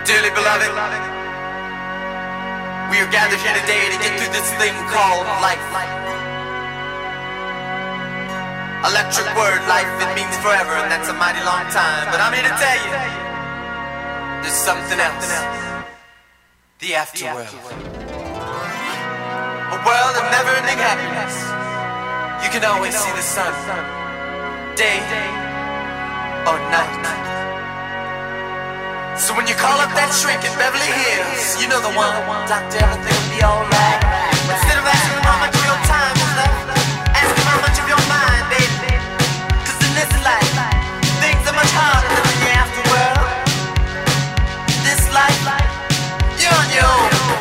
Dearly beloved, we are gathered here today to get through this thing called life. Electric word, life, it means forever, and that's a mighty long time. But I'm here to tell you, there's something else. The afterworld. A world of never-ending happiness. You can always see the sun, day or night. So when you call up that shrink in Beverly Hills, you know the one, doctor, everything will be alright. Instead of asking how much of your time is left, ask him how much of your mind, baby. Cause in this life, things are much harder than in the afterworld. This life, you're on your own.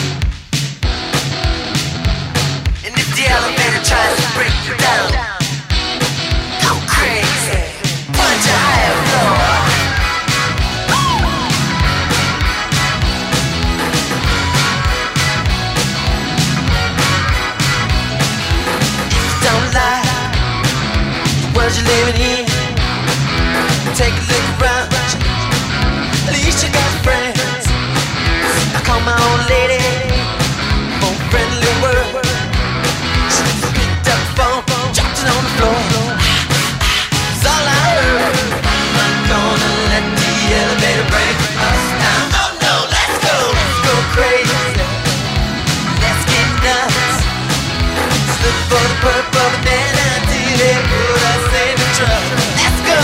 And if the elevator tries to break you down, go crazy, punch a higher floor. You're living in, take a look around. At least you got friends. I call my old lady for a friendly word. She picked up the phone, dropped it on the floor. It's all I heard. I'm not gonna let the elevator break us down. Oh no, let's go crazy. Let's get nuts. Let's look for the purple banana till they put us in the truck. Let's go.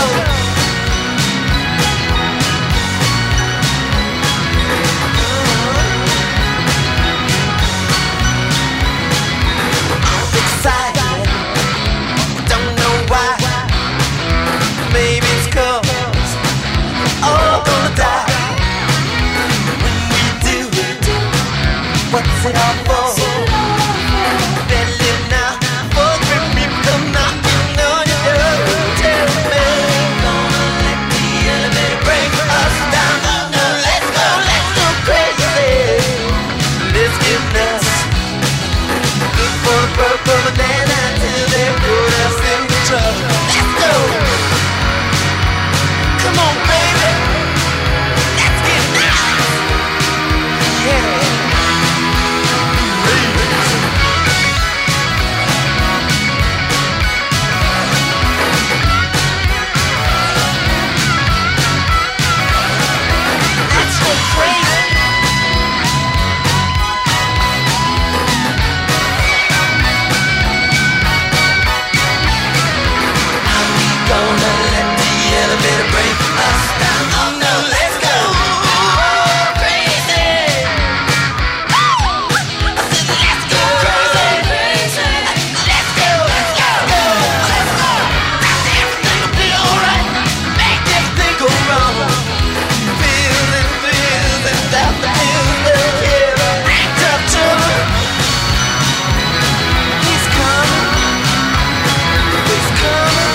I'm excited, don't know why. Maybe it's 'cause we're all gonna die. When we do, what's it all for? Better live now before the people come knocking on your door. Tell me, gonna let the elevator break us down. Oh no, let's go crazy. Let's get nuts. Look for the purple banana till they put us in the truck. Let's go. Come on, baby. Let's get nuts. Yeah. Let's go crazy. How we gonna let the elevator break us down? Oh no, let's go crazy. I said let's go crazy. Let's go. Everything will be alright. Make everything go wrong. Feeling without the feeling. Yeah, tough trouble. He's coming. He's coming.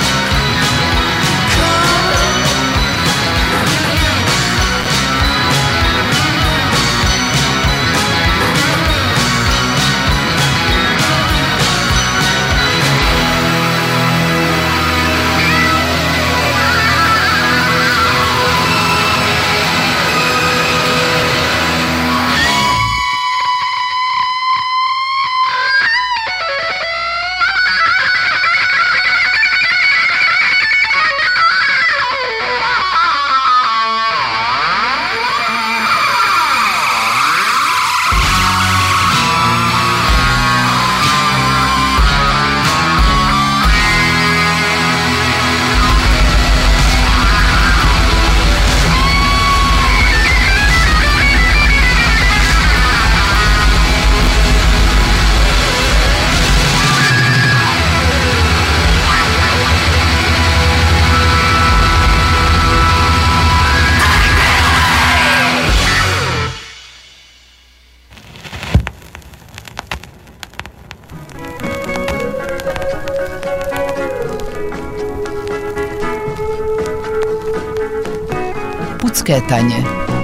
Pucketanje.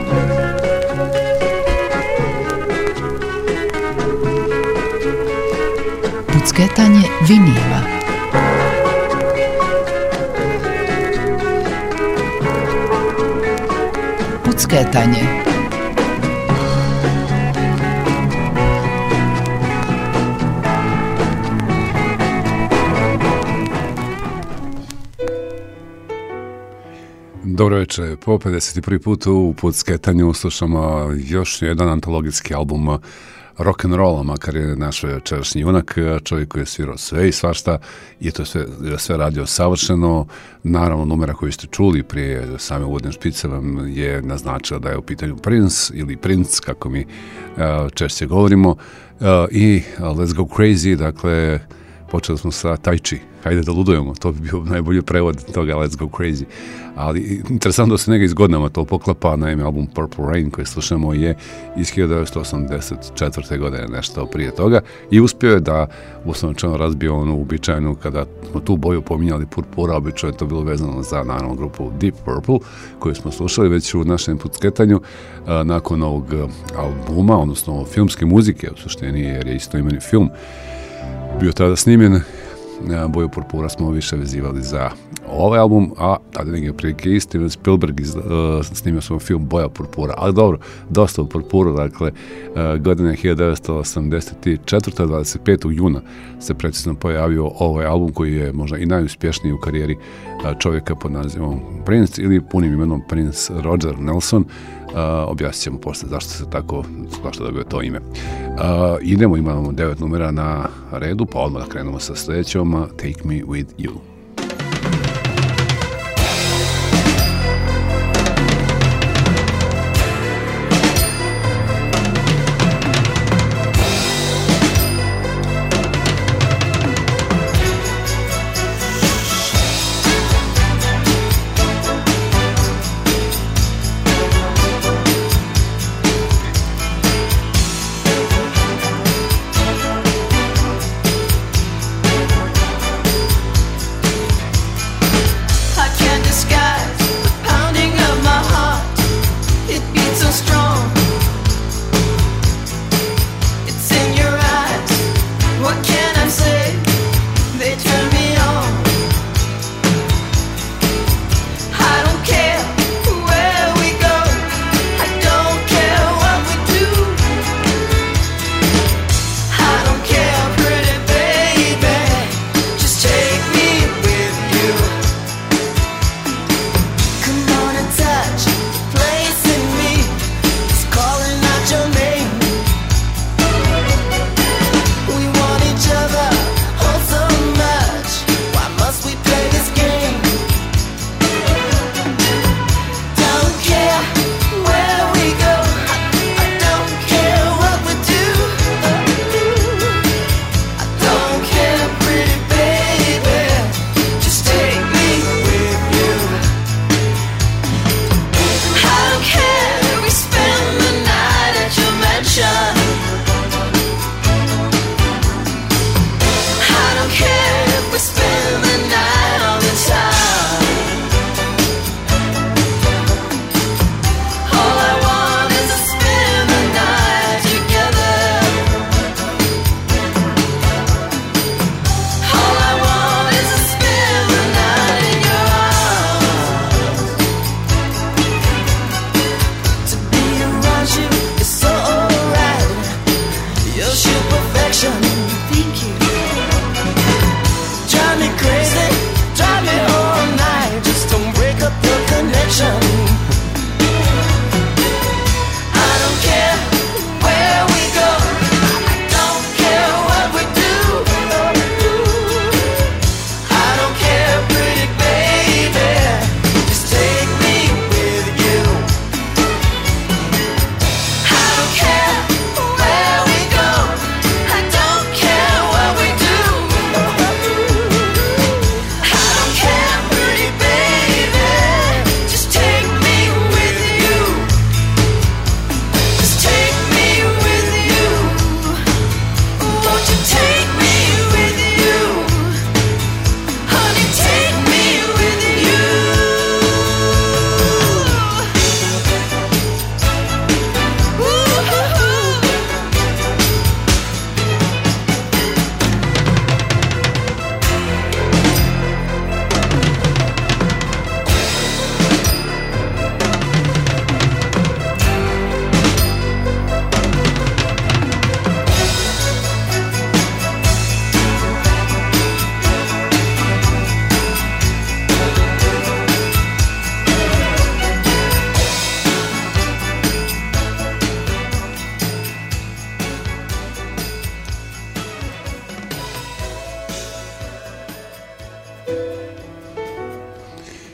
Pucketanje vinila. Pucketanje. Dobro večer, po 51. put u Pucketanju slušamo još jedan antologijski album rock'n'rolla, makar je naš večerašnji junak, čovjek koji je svirao sve i svašta i to sve radio savršeno. Naravno, numera koju ste čuli prije same uvodne špice vam je naznačila da je u pitanju Prince ili Prince, kako mi češće govorimo, i Let's Go Crazy, dakle, počeli smo sa Tai Chi, hajde da ludujemo, to bi bio najbolji prevod toga, Let's Go Crazy. Ali interesantno da se negdje iz godinama to poklapa, naime album Purple Rain koji slušamo je iz 1984. godine, nešto prije toga, i uspio je da uslovno razbio onu uobičajenu, kada smo tu boju pominjali purpura, obično je to bilo vezano za naravno grupu Deep Purple koju smo slušali već u našem Pucketanju nakon ovog albuma, odnosno filmske muzike u suštini, jer je istoimeni film bio tada snimljen. Boju purpura smo više vezivali za ovaj album, a tada negdje prilike Steven Spielberg snimio svoj film Boja purpura, ali dobro, dosta u purpuru, dakle, godine 1984. 25. juna se precizno pojavio ovaj album koji je možda i najuspješniji u karijeri čovjeka pod nazivom Prince ili punim imenom Prince Roger Nelson. Objasnit ćemo poslije zašto dobio to ime. Imamo 9 numera na redu, pa odmah da krenemo sa sljedećom, Take Me With You.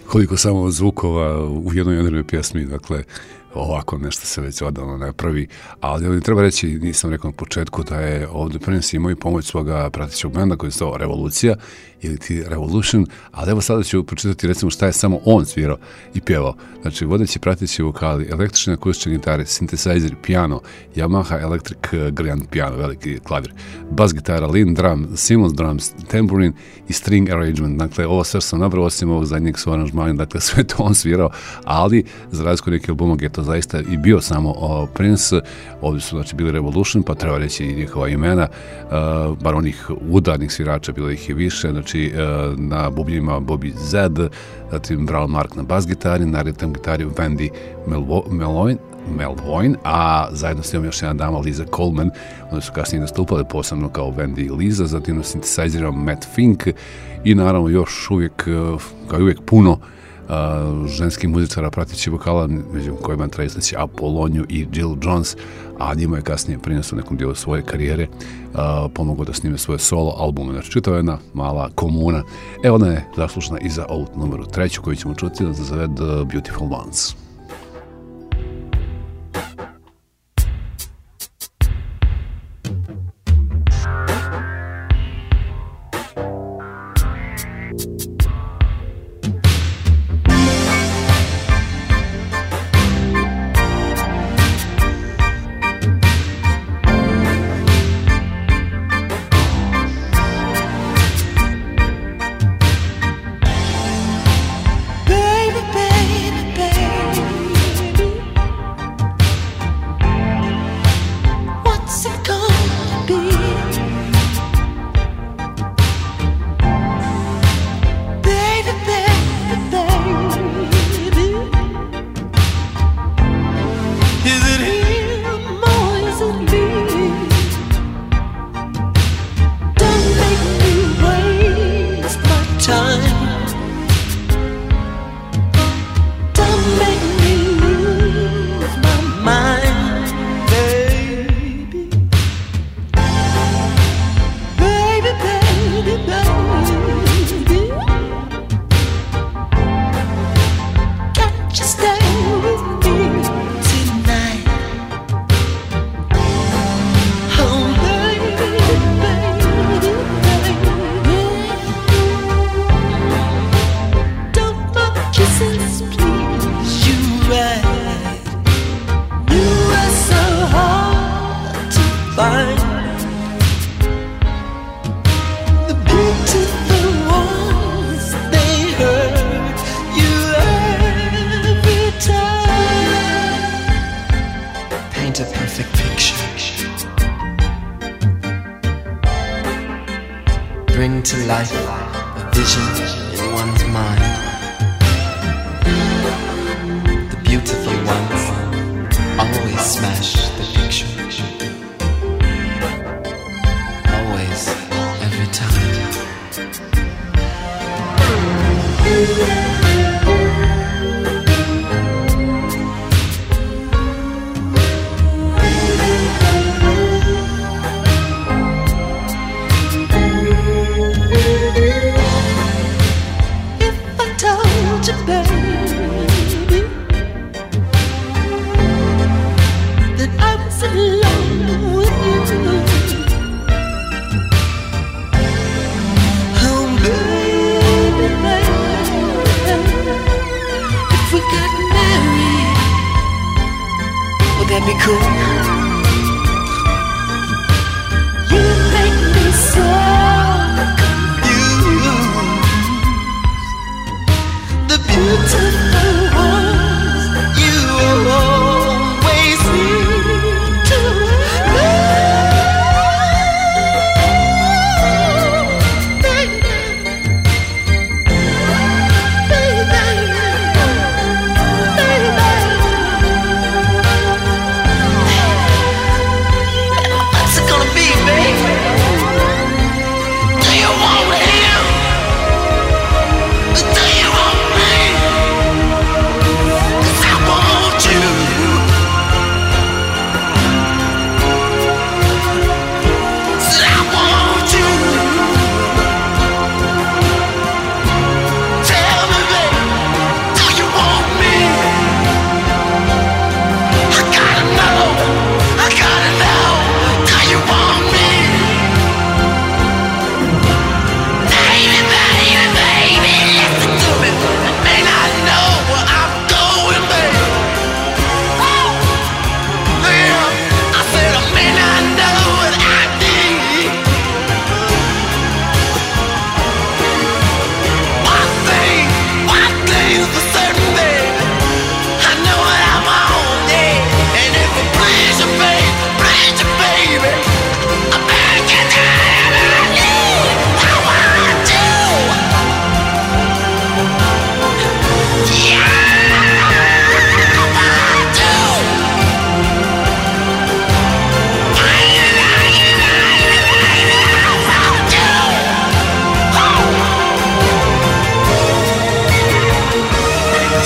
koliko samo zvukova u jednoj pjesmi, dakle, ovako nešto se već odavno napravi, ali ovdje treba reći, nisam rekao na početku, da je ovdje Prince imao i pomoć svoga pratećeg benda koji se zove Revolucija ili ti Revolution, ali evo sada ću pročitati recimo šta je samo on svirao i pjevao. Znači, vodeći prateći vokali, električne akustične gitare, synthesizer, piano, Yamaha Electric Grand Piano, veliki klavir, bas gitara, lead drum, Simmons drums, tambourine i string arrangement. Dakle, ovo sve sam nabrao osim ovog zadnjeg su aranžmana, dakle sve to on svirao, ali za razliku nekih albuma je to zaista i bio samo Prince. Ovdje su znači bili Revolution, pa treba reći i njihova imena, bar onih udarnih svirača, bilo ih je više, znači na bubnjima Bobby Zed, zatim Brown Mark na bas gitari, na ritam gitari Wendy Melvoin, a zajedno s njom još jedna dama Liza Coleman, one su kasnije nastupale posebno kao Wendy i Liza, zatim na synthesizerom Matt Fink i naravno još uvijek, kao i uvijek puno ženskih muzičara prateći vokala, među kojima treba istaći Apolloniju i Jill Jones, a njima je kasnije Prince u nekom dijelu svoje karijere pomogao da snime svoje solo albume. Znači, čitava jedna mala komuna. Evo, ona je zaslužna i za ovu numeru 3 koju ćemo čuti, da se zove The Beautiful Ones.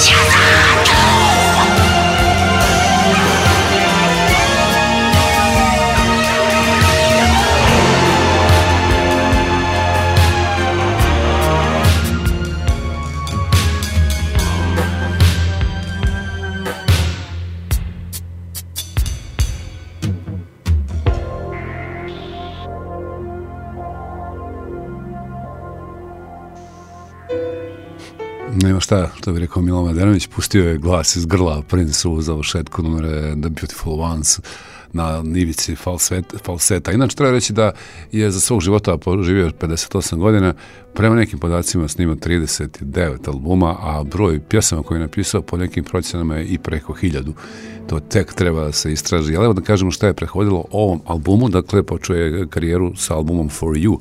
Nema šta, što bi rekao Milo Madenović, pustio je glas iz grla Prince u završetku numere The Beautiful Ones na ivici falseta. Inače, treba reći da je za svog života poživio 58 godina, prema nekim podacima snimao 39 albuma, a broj pjesama koje je napisao po nekim procjenama je i preko 1000. To tek treba da se istraži. Ali evo da kažemo šta je prethodilo ovom albumu, dakle počeo je karijeru sa albumom For You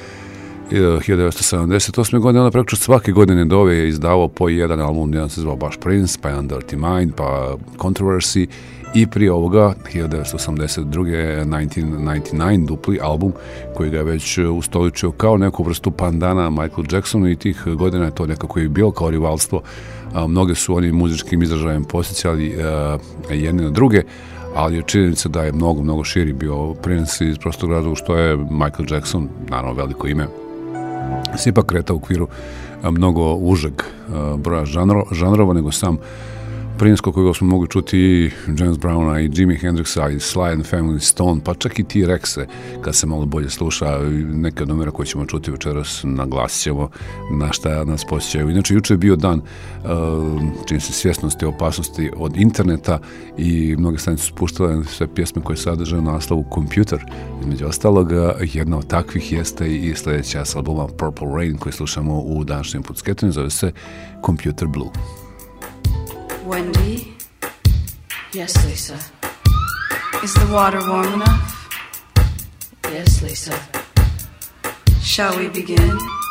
1978. godine, onda preko svake godine do ove je izdavao po jedan album, jedan se zvao baš Prince, pa jedan Dirty Mind, pa Controversy, i prije ovoga 1982. 1999 dupli album koji ga je već ustoličio kao neku vrstu pandana Michael Jacksonu, i tih godina je to nekako i bilo kao rivalstvo. Mnoge su oni muzičkim izražajem posjećali jedne na druge, ali je činjenica da je mnogo širi bio Prince iz prostog razloga što je Michael Jackson, naravno veliko ime, se ipak kreta u okviru mnogo užeg broja žanrova nego sam Prince, koga smo mogli čuti i James Browna i Jimi Hendrixa i Sly and Family Stone, pa čak i T-Rexe kad se malo bolje sluša. Neke od numera koje ćemo čuti večeras naglasit ćemo na šta nas posjećaju. Inače, juče je bio dan čini se svjesnosti opasnosti od interneta i mnoge stranice su puštale sve pjesme koje sadrže naslovu Computer. Između ostalog, jedna od takvih jeste i sljedeća s albuma Purple Rain koji slušamo u današnjem Pucketanju, zove se Computer Blue. Wendy? Yes, Lisa. Is the water warm enough? Yes, Lisa. Shall we begin?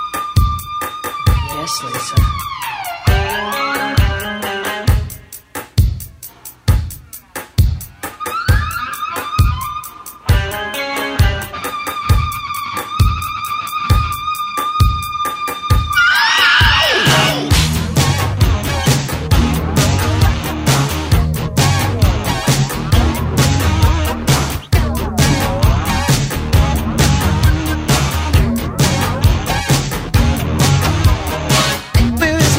Yes, Lisa. Where is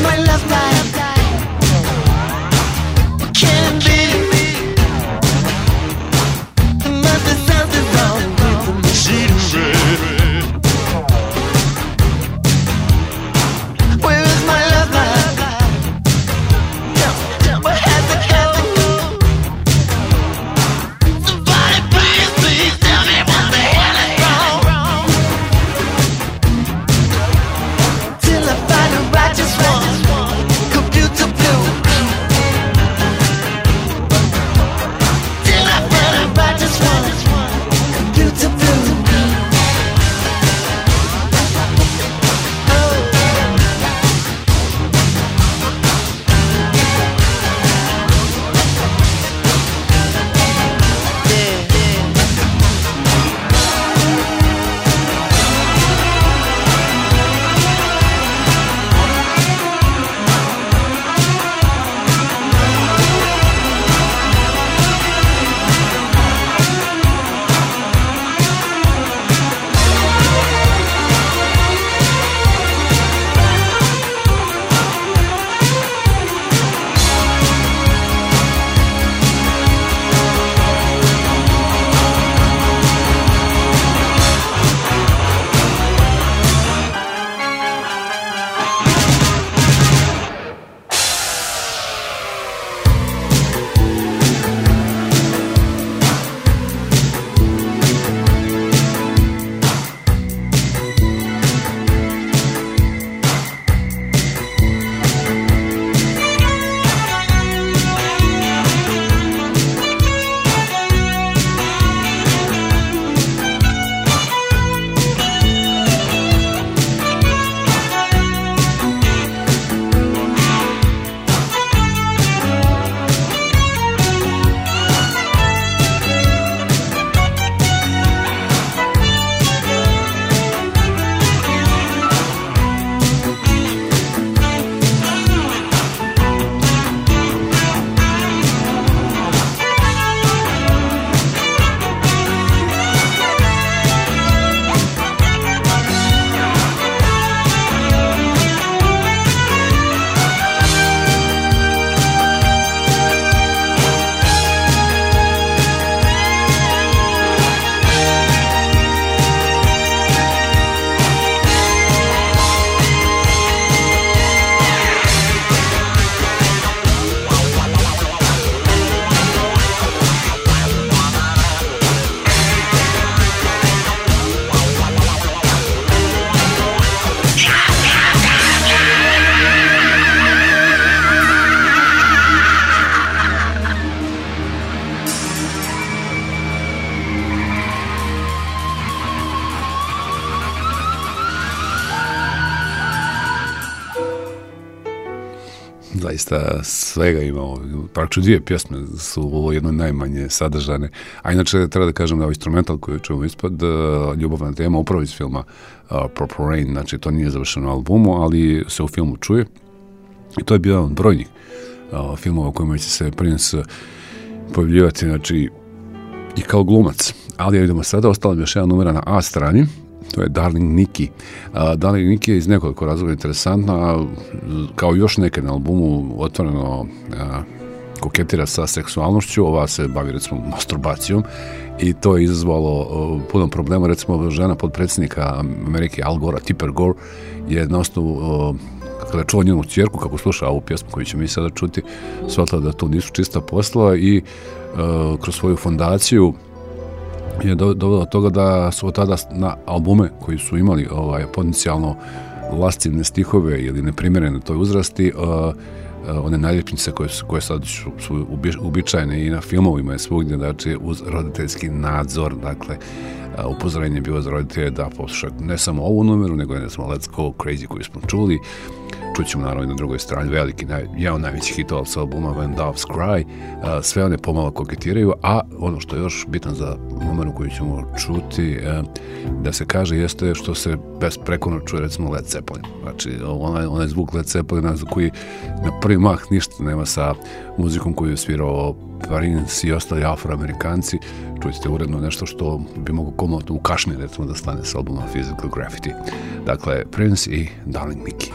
zaista svega imao. Praktično 2 pjesme su ovo jedno najmanje sadržane. A inače, treba da kažem da instrumental koji čujemo ispod, ljubavna tema, upravo iz filma Purple Rain, znači to nije završeno na albumu, ali se u filmu čuje. I to je bio jedan od brojnih filmova u kojima će se Prince pojavljivati, znači, i kao glumac. Ali idemo sada, ostala mi još jedan numera na A strani, to je Darling Nikki. Darling Nikki je iz nekoliko razloga interesantna, kao još neke na albumu otvoreno koketira sa seksualnošću, ova se bavi recimo masturbacijom i to je izazvalo puno problema. Recimo žena podpredsjednika Amerike Al Gore, Tipper Gore, je na osnovu kada čuo njenu ćerku kako sluša ovu pjesmu koju ćemo mi sada čuti, shvatila da to nisu čista posla i kroz svoju fondaciju je dovelo do toga da su od tada na albume koji su imali potencijalno lascivne stihove ili neprimjerene toj uzrasti, one naljepnice koje sad su uobičajene i na filmovima i svugdje, znači uz roditeljski nadzor, dakle upozorenje je bilo za roditelje da poslušaju ne samo ovu numeru, nego ne samo Let's Go Crazy koju smo čuli. Čućemo naravno i na drugoj strani veliki, jedan od najvećih hitova sa albuma When Doves Cry, sve one pomalo koketiraju, a ono što je još bitno za numeru koju ćemo čuti, da se kaže, jeste što se besprekorno čuje recimo Led Zeppelin. Znači, onaj zvuk Led Zeppelina koji na prvi mah ništa nema sa muzikom koju je svirao Prince i ostali afroamerikanci. Čujete uredno nešto što bi mogo komotno u kašnje recimo da stane sa albuma Physical Graffiti. Dakle, Prince i Darling Nikki.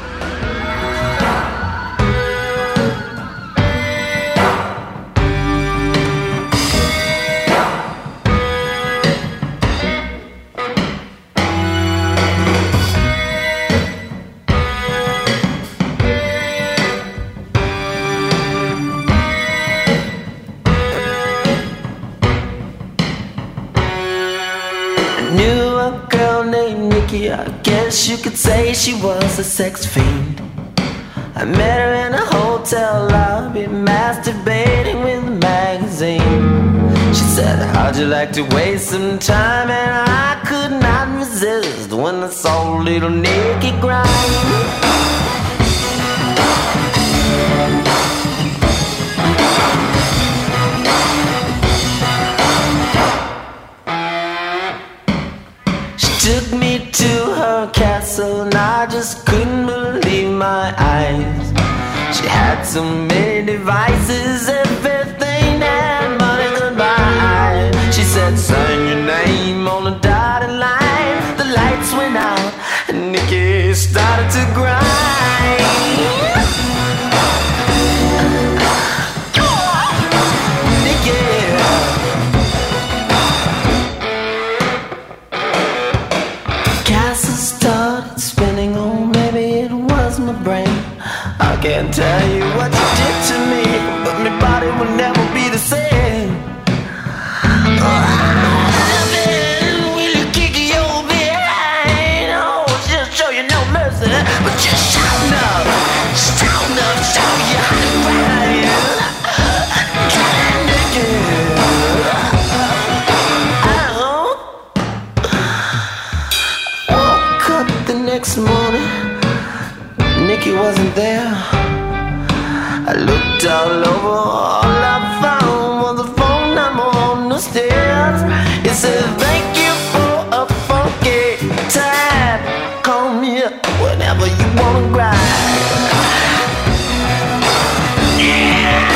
I guess you could say she was a sex fiend. I met her in a hotel lobby, masturbating with a magazine. She said, how'd you like to waste some time? And I could not resist when I saw little Nikki grind. Took me to her castle and I just couldn't believe my eyes. She had so many devices, everything that money could buy. She said, sign your name on the dotted line. The lights went out and Nikki started to grind. Nikki. Spinning, oh maybe it was my brain. I can't tell you what you did to me, but my body will never be the same. Will you kick your behind? Oh, just show you no mercy, but just shout enough, show you how to grind. Next morning, Nikki wasn't there. I looked all over, all I found was a phone number on the stairs. It said, thank you for a funky time. Call me up whenever you wanna grind. Yeah.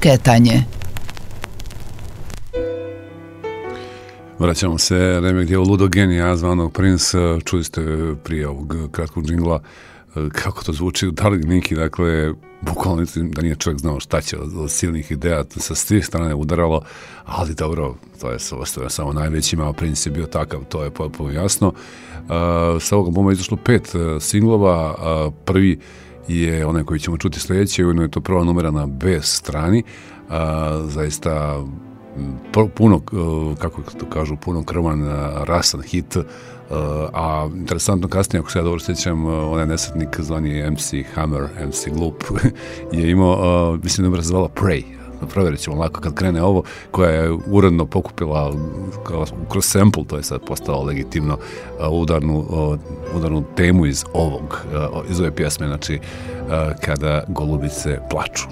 Pucketanje. Vraćamo se remek dijelu Ludo Genija, zvanog Prince. Čuli ste prije ovog kratkog džingla kako to zvuči, da li neki, dakle, bukvalno da nije čovjek znao šta će od silnih ideja, sa svih strane udaralo, ali dobro, to je samo najvećima, a Prince je bio takav, to je potpuno jasno. Sa ovog albuma je izašlo 5 singlova, prvi je onaj koji ćemo čuti sljedeće, ujedno je to prva numera na B strani, zaista puno, kako to kažu, puno krvan, rasan hit, a interesantno kasnije, ako se ja dobro sjećam, onaj nesretnik zvani MC Hammer, MC Glup, je imao, mislim da je zvala Pray, provjerit ćemo lako kad krene ovo, koja je uredno pokupila kroz sample, to je sad postalo legitimno udarnu temu iz ove pjesme, znači kada golubice plaču.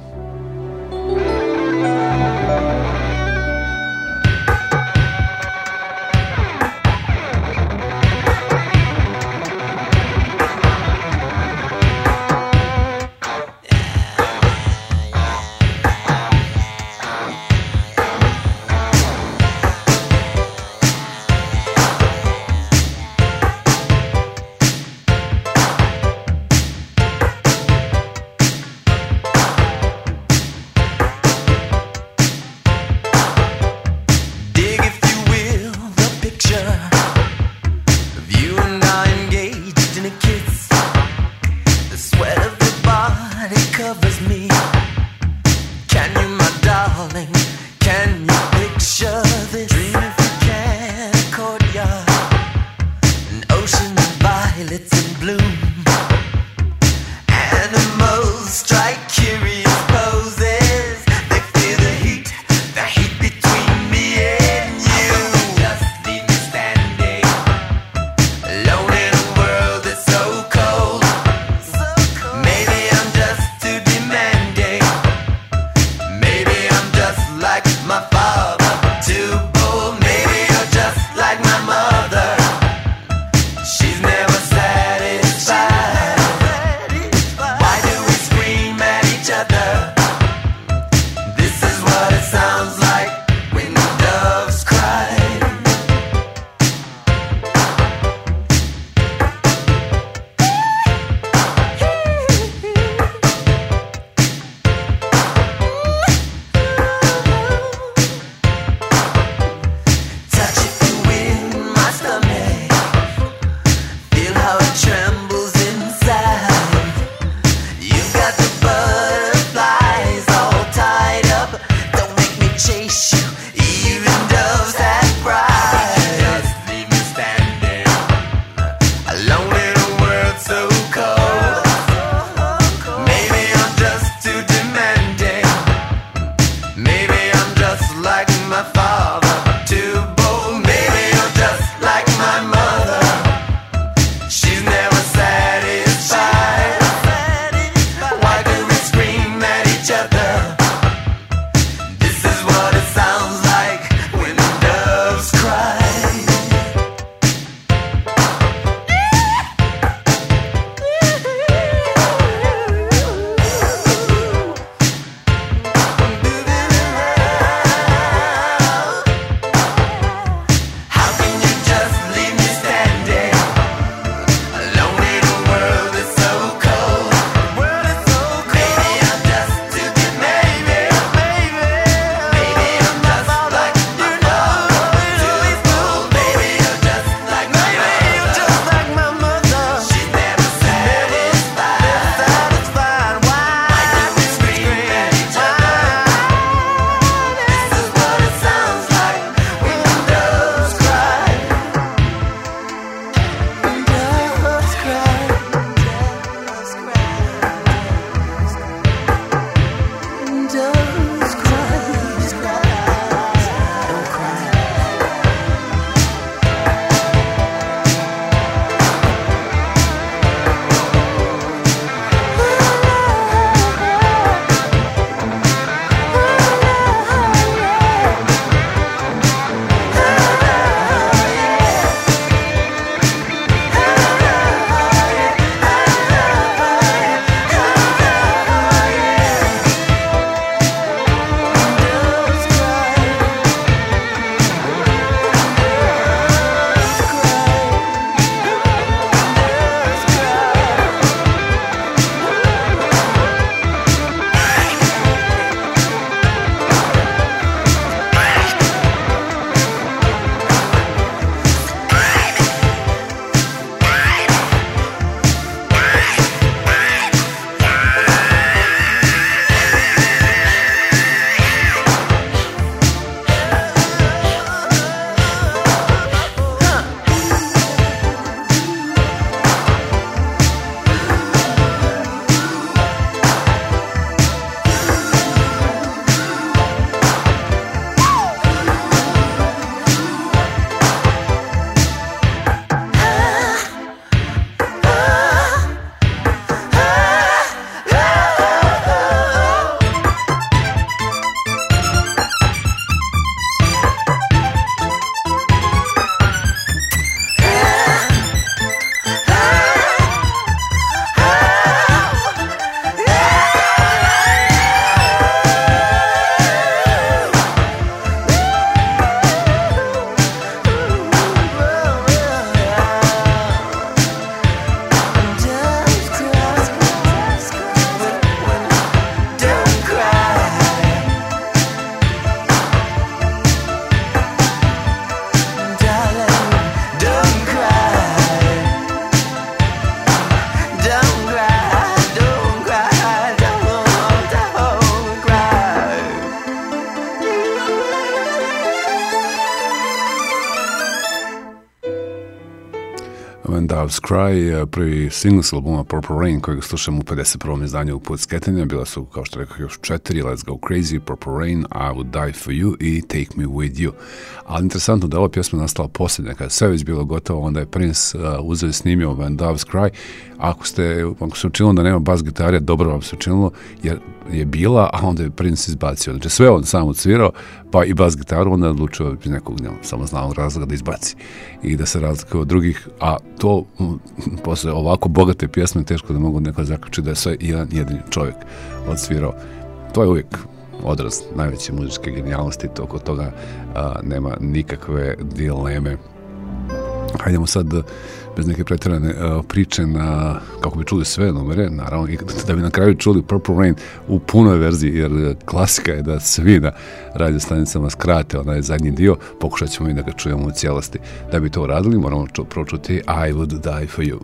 When Doves Cry, prvi single s albuma Purple Rain, kojeg slušam u 51. izdanju u Put sketanja. Bila su, kao što rekao, još 4, Let's Go Crazy, Purple Rain, I Would Die For You i Take Me With You. Ali interesantno da ova pjesma nastala posljednja, kada sve već bilo gotovo, onda je Prince uzeo i snimio When Doves Cry. Ako se učinilo da nema bas gitare, dobro vam se učinilo, jer je bila, a onda je Prince izbacio. Znači sve on sam odsvirao, pa i bas gitaru, onda je odlučio iz nekog samoznanog razloga da izbaci i da se razlikuje od drugih, a to posle ovako bogate pjesme teško da mogu neko zaključiti da je sve jedan jedini čovjek odsvirao. To je uvijek odraz najveće muzičke genijalnosti, oko toga nema nikakve dileme. Hajdemo sad bez neke pretjerane priče na, kako bi čuli sve numere, naravno, i da bi na kraju čuli Purple Rain u punoj verziji, jer klasika je da svi na radio stanicama skrate onaj zadnji dio, pokušat ćemo i da ga čujemo u cijelosti. Da bi to uradili, moramo pročuti I Would Die For You.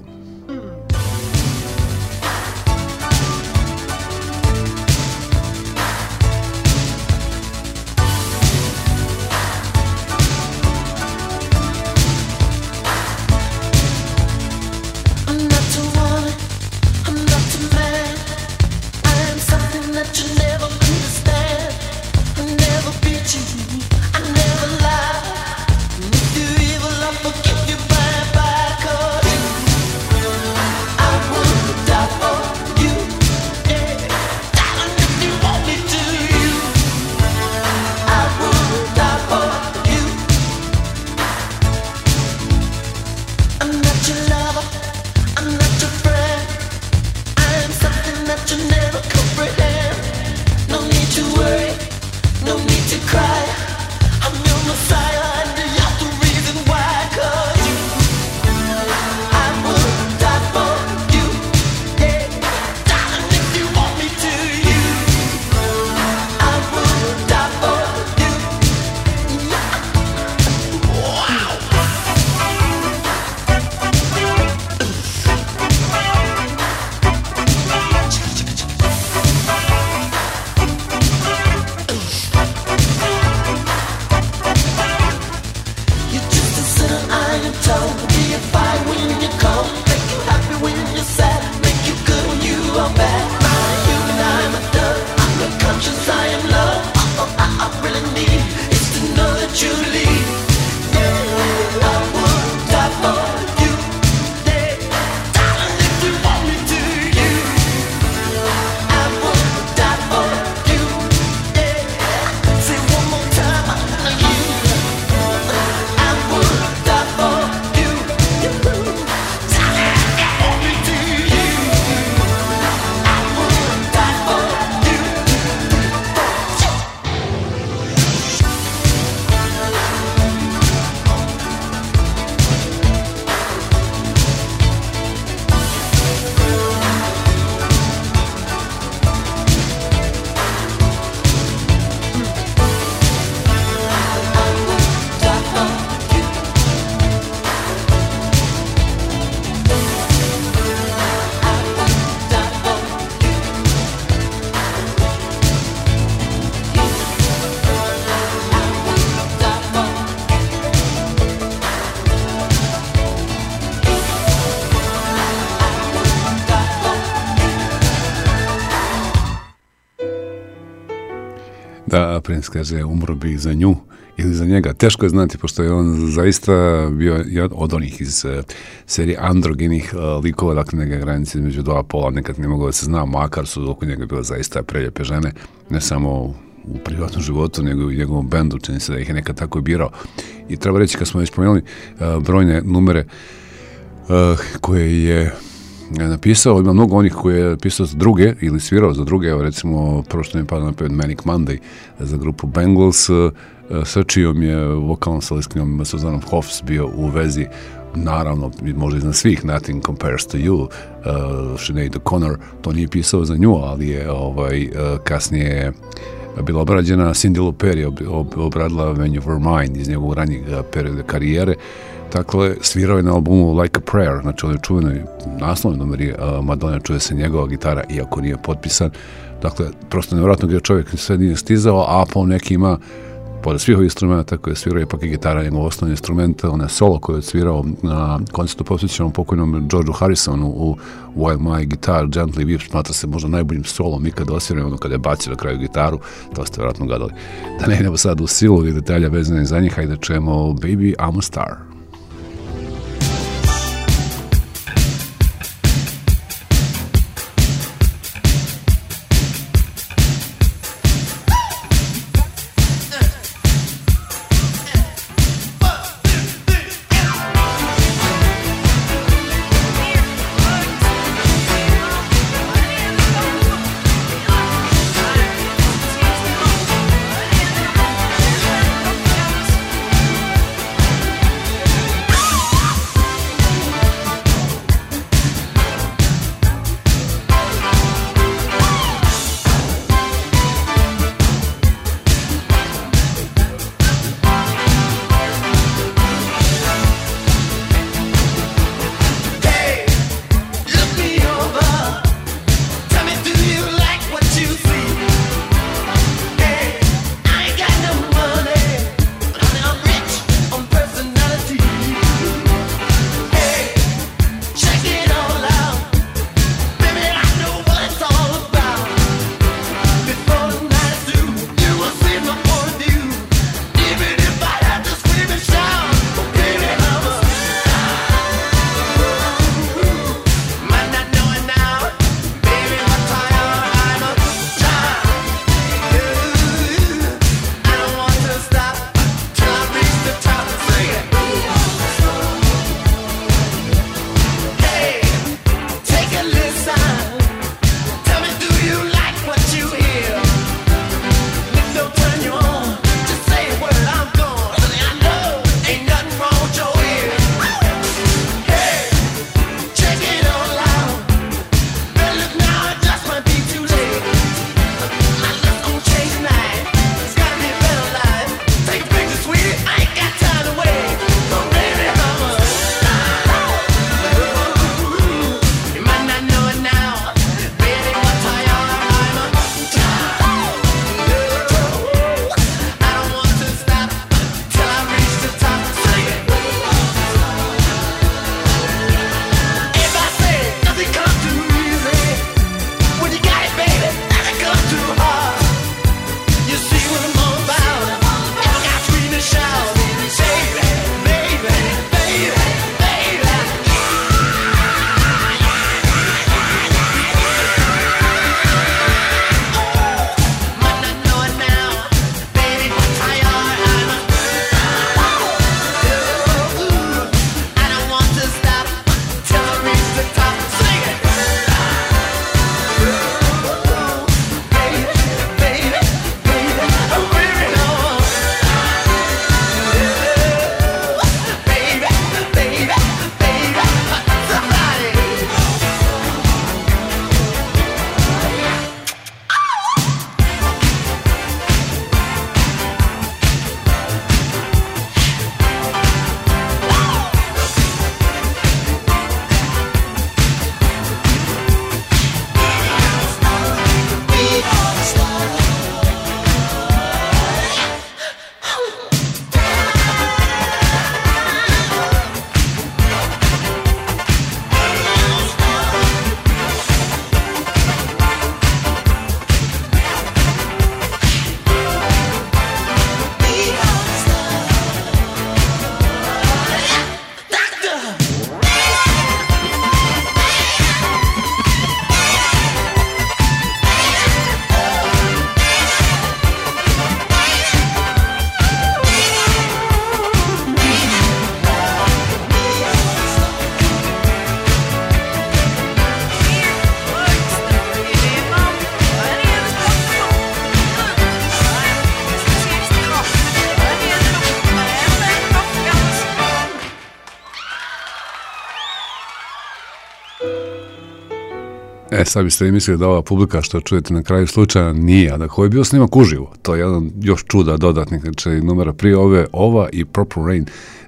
Da, Prince kaže, umro bi za nju ili za njega. Teško je znati, pošto je on zaista bio od onih iz serije androgenih likova, dakle neke granice između dva pola, nekad ne mogao da se zna, makar su oko njega bile zaista preljepe žene, ne samo u privatnom životu, nego i u njegovom bendu, čini se da ih je nekad tako birao. I treba reći, kad smo već spomenuli brojne numere koje je napisao, ima mnogo onih koje je pisao za druge ili svirao za druge. Evo recimo, prvo što mi pada na pamet, Manic Monday za grupu Bangles, sa čijom je vokalnom solistkinjom Suzanom Hoffs bio u vezi, naravno, možda iznad svih, Nothing Compares to You, Sinead O'Connor, to nije pisao za nju, ali je kasnije bila obrađena. Cyndi Lauper je obradila When You Were Mine iz njegovog ranjeg perioda karijere. Dakle, svirao je na albumu Like a Prayer, znači onoj čuvenoj naslovnoj numeri Madonna, čuje se njegova gitara, iako nije potpisan. Dakle, prosto nevjerojatno gdje čovjek sve nije stizao, a po nekima pored svih ovih instrumenta koje je svirao, ipak i gitara njegov osnovni instrument, onaj solo koji je svirao na koncertu posvećenom pokojnom Georgeu Harrisonu u While My Guitar Gently Weeps, smatra se možda najboljim solom ikad osviran, ono kada je bacio na kraju gitaru, to ste vjerojatno gledali. Da ne idemo sad u silu i detalja vezane za njih, hajde čujemo Baby I'm a Star. Sad biste mislili da ova publika što čujete na kraju slučaja nije, a da koji je bio snimak uživo. To je jedan još čuda dodatnih numera prije ova i Purple Rain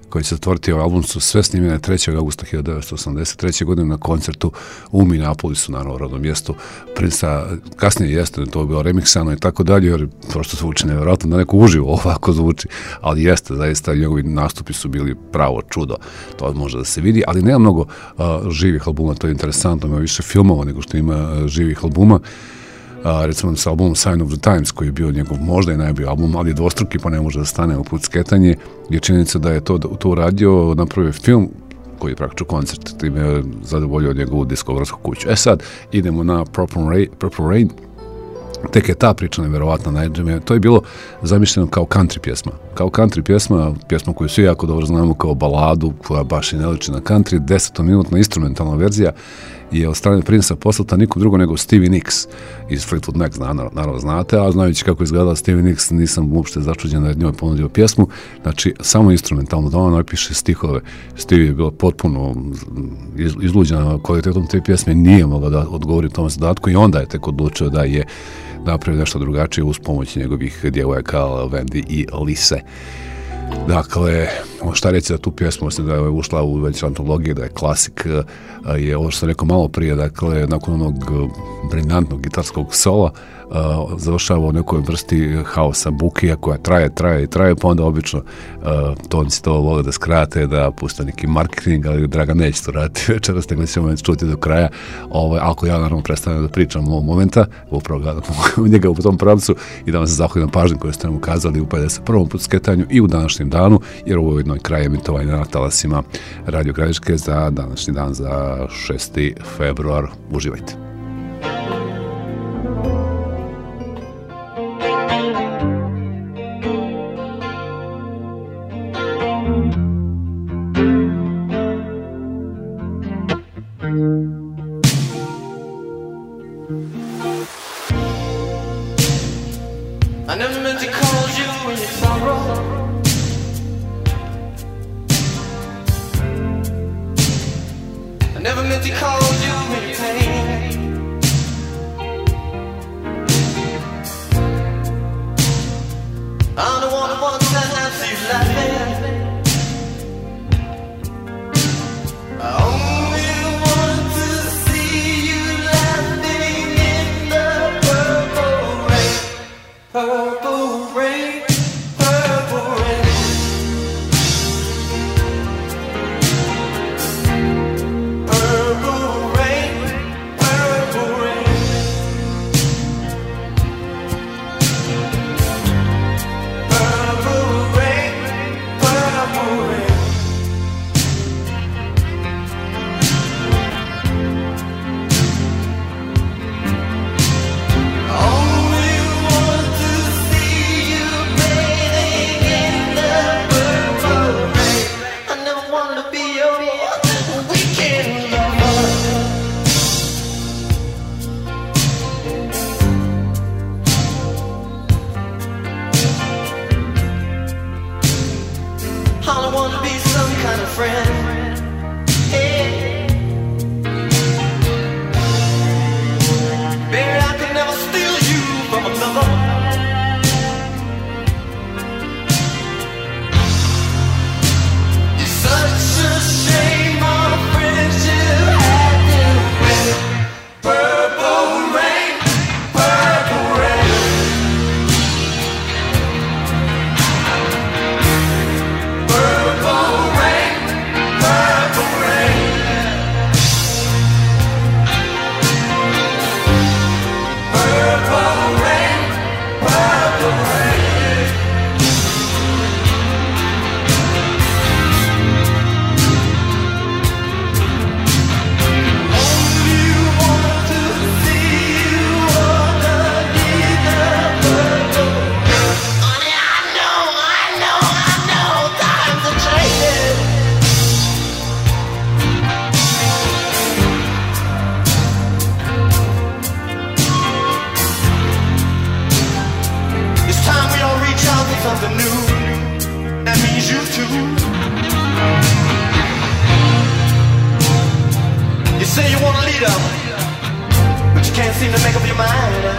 koji će zatvoriti ovaj album su sve snimljene 3. augusta 1983. godine na koncertu u Minneapolisu, naravno u rodnom mjestu Prince-a. Kasnije jeste to bilo remiksano i tako dalje, jer prosto zvuči nevjerojatno da neko uživo ovako zvuči, ali jeste, zaista njegovi nastupi su bili pravo čudo, to može da se vidi, ali nema mnogo živih albuma, to je interesantno, ima više filmova nego što ima živih albuma. Recimo sa albumom Sign of the Times, koji je bio njegov možda i najbolji album, ali je dvostruki pa ne može da stane u put sketanje, je činjenica da je to uradio, napravio film koji je praktično koncert, time je zadovoljio njegovu diskografsku kuću. Sad idemo na Purple Rain. Tek je ta priča nevjerovatna najđeme. To je bilo zamišljeno kao country pjesma. Kao country pjesma koju svi jako dobro znamo kao baladu, koja baš i ne liči na country, 10-minutna instrumentalna verzija je od strane Prince-a poslata niko drugo nego Stevie Nicks iz Fleetwood Mac, naravno znate, a znajući kako izgledala Stevie Nicks nisam uopšte začuđen da je njoj ponudio pjesmu, znači samo instrumentalno, da ona napiše stihove. Stevie je bila potpuno izluđena kvalitetom te pjesme, nije mogla da odgovori tom zadatku i onda je tek odlučio da je napravio nešto drugačije uz pomoć njegovih djevojaka Wendy i Lise. Dakle, šta reći za tu pjesmu, mislim da je ušla u već antologije, da je klasik, je ovo što sam rekao malo prije, dakle, nakon onog briljantnog gitarskog sola, završava u nekoj vrsti haosa, bukija koja traje, pa onda obično tonci to vole da skrate, da puste neki marketing, ali Dragan neće to raditi večeras, nego ćemo čuti do kraja. Ako ja naravno prestanem da pričam ovog momenta, upravo gledam njega u tom pravcu i da vam se zahvalim na pažnju koju ste nam ukazali u 51. put sketanju i u današnjem danu, jer ovo je jedno kraj emitovanja na talasima Radio Gradiške za današnji dan, za 6. februar. Uživajte.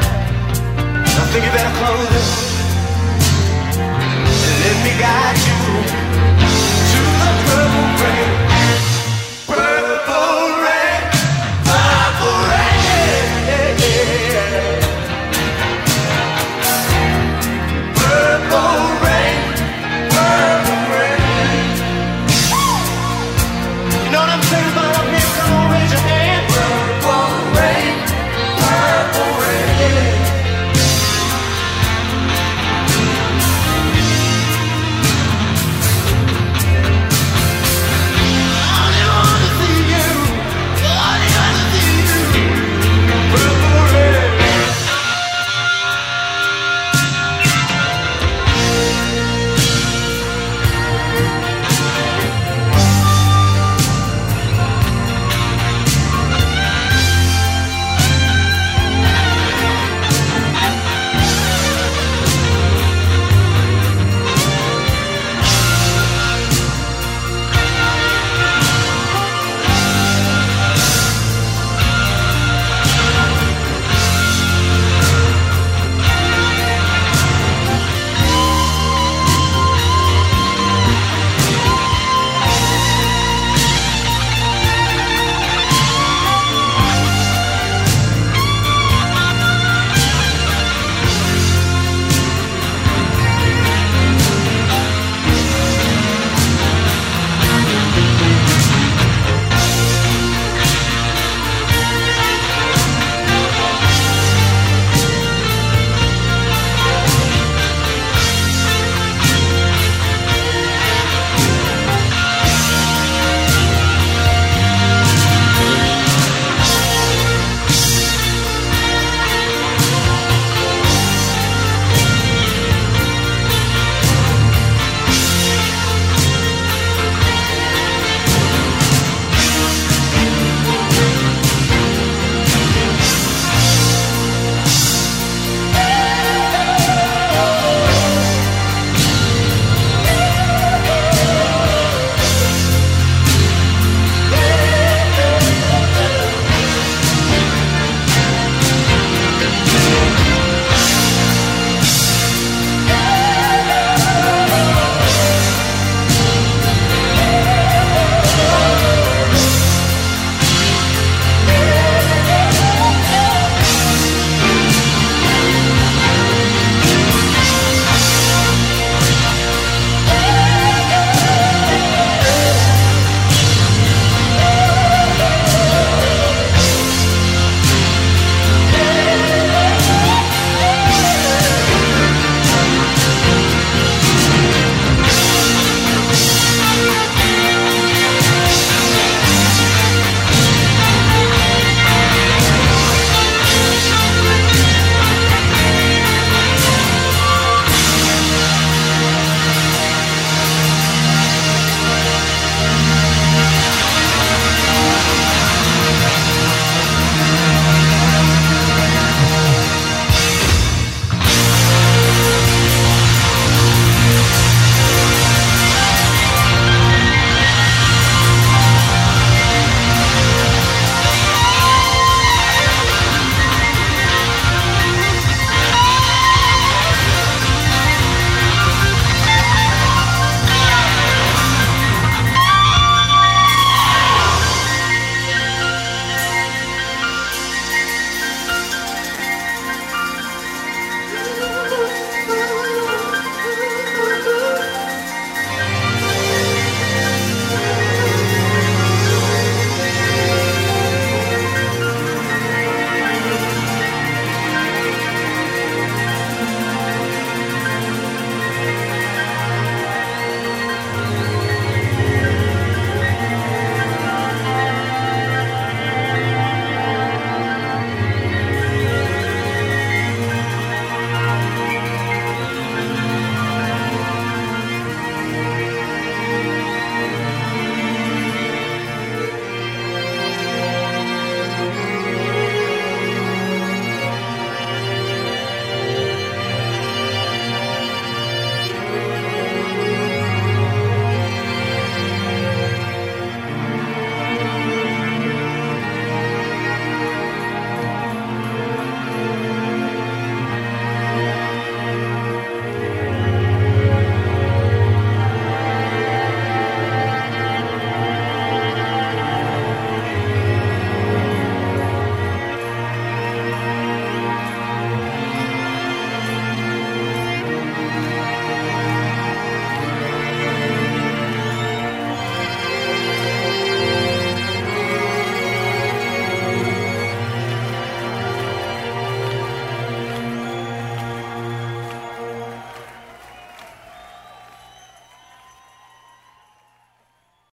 I think you better close it. Let me guide you.